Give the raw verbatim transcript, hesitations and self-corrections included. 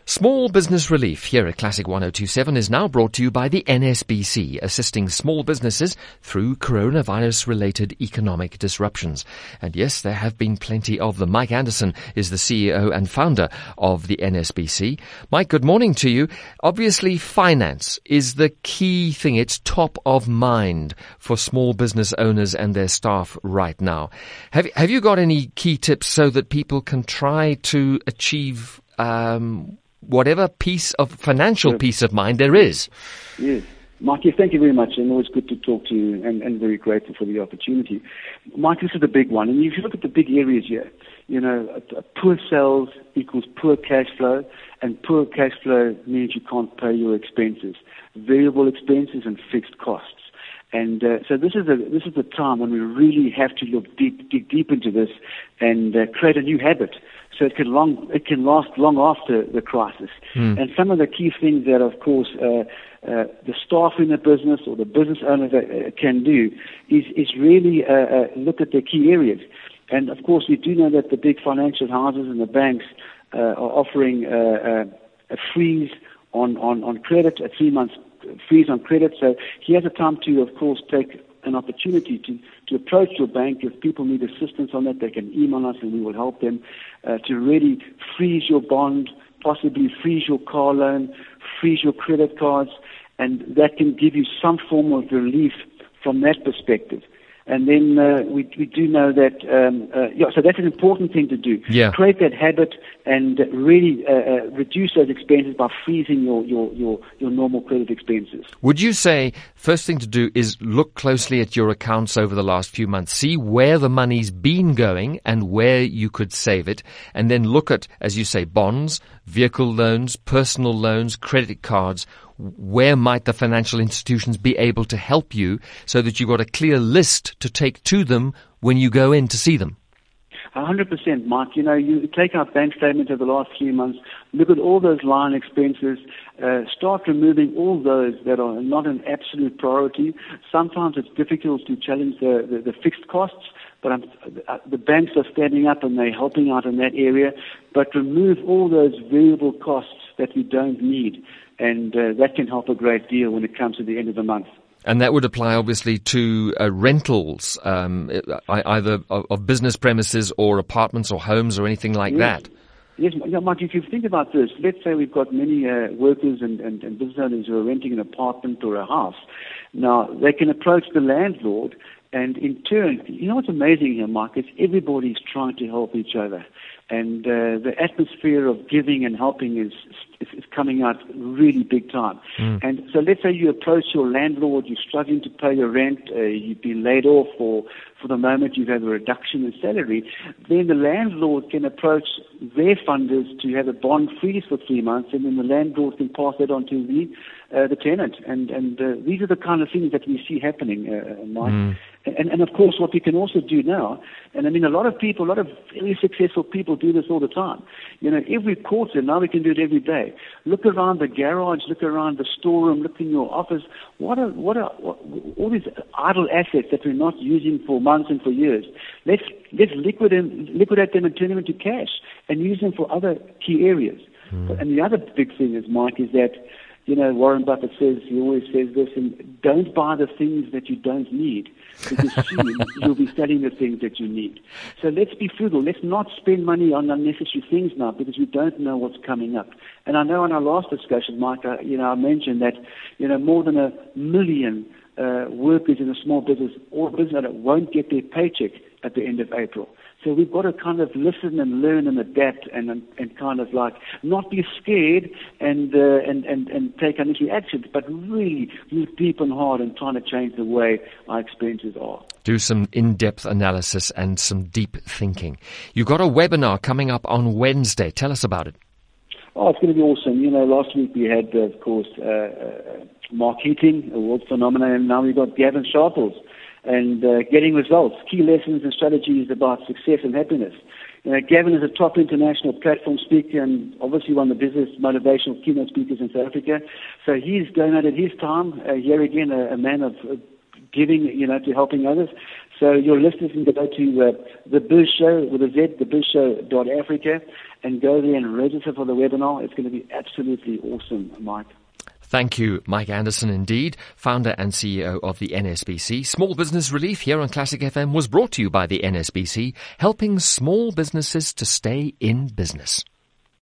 Small Business Relief here at Classic one oh two point seven is now brought to you by the N S B C, assisting small businesses through coronavirus-related economic disruptions. And yes, there have been plenty of them. Mike Anderson is the C E O and founder of the N S B C. Mike, good morning to you. Obviously, finance is the key thing. It's top of mind for small business owners and their staff right now. Have, have you got any key tips so that people can try to achieve um whatever piece of financial Sure. peace of mind there is? Yes. Mikey, thank you very much, and always good to talk to you, and, and very grateful for the opportunity. Mike, this is the big one, and if you look at the big areas here, you know, a, a poor sales equals poor cash flow, and poor cash flow means you can't pay your expenses, variable expenses and fixed costs. And uh, so this is the this is the time when we really have to look deep, dig deep into this, and uh, create a new habit, so it can long it can last long after the crisis. Mm. And some of the key things that, of course, uh, uh, the staff in the business or the business owner uh, can do is is really uh, uh, look at their key areas. And of course, we do know that the big financial houses and the banks uh, are offering uh, uh, a freeze on, on, on credit, a three months freeze on credit. So he has a time to, of course, take an opportunity to, to approach your bank. If people need assistance on that, they can email us and we will help them uh, to really freeze your bond, possibly freeze your car loan, freeze your credit cards, and that can give you some form of relief from that perspective. And then uh, we we do know that, um, uh, yeah, so that's an important thing to do. Yeah. Create that habit and really uh, uh, reduce those expenses by freezing your, your, your, your normal credit expenses. Would you say first thing to do is look closely at your accounts over the last few months, see where the money's been going and where you could save it, and then look at, as you say, bonds, vehicle loans, personal loans, credit cards. Where might the financial institutions be able to help you so that you've got a clear list to take to them when you go in to see them? one hundred percent, Mike. You know, you take our bank statement of the last few months, look at all those line expenses, uh, start removing all those that are not an absolute priority. Sometimes it's difficult to challenge the, the, the fixed costs, but um, the banks are standing up and they're helping out in that area. But remove all those variable costs that we don't need, and uh, that can help a great deal when it comes to the end of the month. And that would apply, obviously, to uh, rentals, um, either of, of business premises or apartments or homes or anything like yes. that. Yes, you know, Mike, if you think about this, let's say we've got many uh, workers and, and, and business owners who are renting an apartment or a house. Now, they can approach the landlord, and in turn, you know what's amazing here, Mike, is everybody's trying to help each other. And uh, the atmosphere of giving and helping is, is, is coming out really big time. Mm. And so let's say you approach your landlord, you're struggling to pay your rent, uh, you've been laid off, or for the moment you've had a reduction in salary, then the landlord can approach their funders to have a bond freeze for three months, and then the landlord can pass that on to the uh, the tenant. And, and uh, these are the kind of things that we see happening, uh, Mike. Mm. And, and of course, what we can also do now, and I mean, a lot of people, a lot of very successful people do this all the time. You know, every quarter, now we can do it every day. Look around the garage, look around the storeroom, look in your office. What are, what are, what, all these idle assets that we're not using for months and for years? Let's, let's liquidate, liquidate them and turn them into cash and use them for other key areas. Mm. And the other big thing is, Mike, is that, you know, Warren Buffett says, he always says this, and don't buy the things that you don't need, because soon you'll be selling the things that you need. So let's be frugal. Let's not spend money on unnecessary things now, because we don't know what's coming up. And I know in our last discussion, Mike, I, you know, I mentioned that, you know, more than a million uh, workers in a small business or business owner won't get their paycheck at the end of April. So we've got to kind of listen and learn and adapt and and, and kind of like not be scared and, uh, and and and take unnecessary actions, but really move deep and hard and trying to change the way our expenses are. Do some in-depth analysis and some deep thinking. You've got a webinar coming up on Wednesday. Tell us about it. Oh, it's going to be awesome. You know, last week we had, uh, of course, uh, uh, Mark Heating, a world phenomenon, and now we've got Gavin Sharples. And uh, getting results, key lessons and strategies about success and happiness. You know, Gavin is a top international platform speaker and obviously one of the business motivational keynote speakers in South Africa. So he's donated his time. Uh, here again, a, a man of uh, giving, you know, to helping others. So your listeners can go to uh, The Biz Show with a Z, the biz show dot africa, and go there and register for the webinar. It's going to be absolutely awesome, Mike. Thank you, Mike Anderson, indeed, founder and C E O of the N S B C. Small Business Relief here on Classic F M was brought to you by the N S B C, helping small businesses to stay in business.